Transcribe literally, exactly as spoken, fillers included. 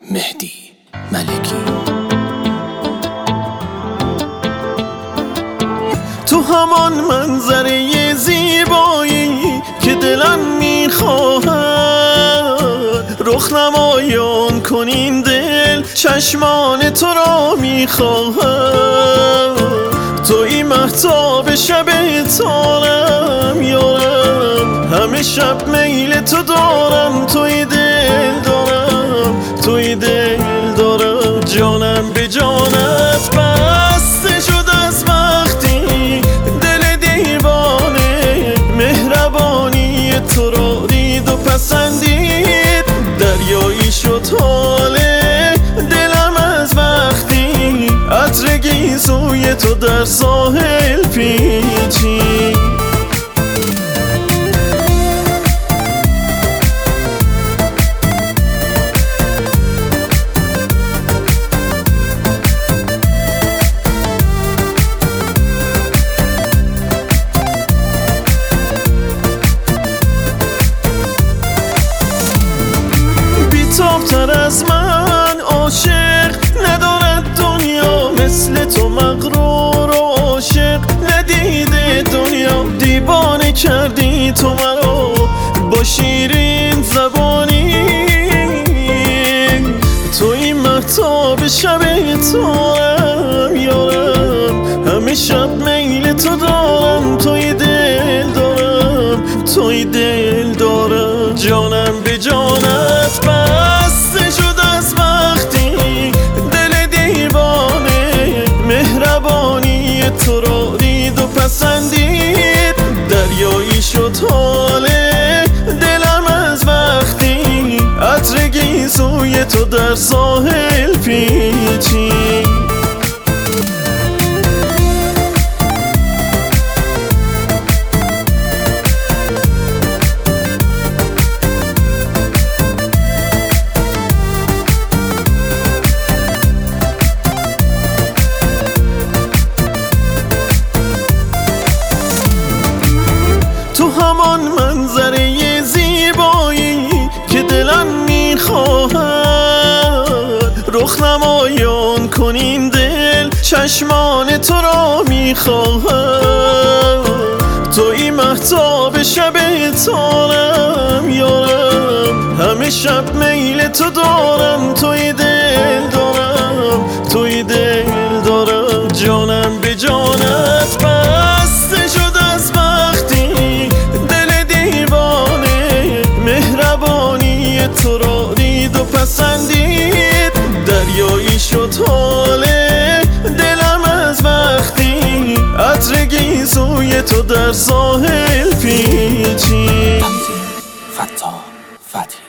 مهدی ملکی. تو همان منظره زیبایی که دلم میخواهد، رخ نمایان کن این دل چشمان تو را میخواهد. توی مهتاب شب تارم یارم، همه شب میل تو دارم. توی دل دارم، توی دل دارم، جانم به جانت بسته شد از وقتی دل دیوانه مهربانی تو را دید و پسندید. دریایی شد حال دلم از وقتی عطر گیسوی تو در ساحل پیچید. بی‌تاب‌تر از من عاشق ندارد دنیا، مثل تو مغرور و عاشق ندیده دنیا. دیوانه کردی تو مرا با شیرین زبانی، توی مهتاب شب تارم یارم، همه شب میل تو دارم. توی دل دارم، توی دل دارم، جانم به جانت بسته شد از وقتی دل دیوانه مهربانی تو را دید و پسندید. دریایی شد حال دلم از وقتی عطر گیسوی تو در ساحل پیچید. تو همان منظره زیبایی که دلم میخواهد، رخ نمایان کن این دل چشمان تو را میخواهد. توی مهتاب شب تارم یارم، همه شب میل تو دارم. توی دل دارم، توی دل دارم، جانم به جانت بسته شد از وقتی دل دیوانه مهربانی تو را دید و پسندید. دریایی شد حال دلم از وقتی عطر گیسوی تو در ساحل پیچید. فتا فتحی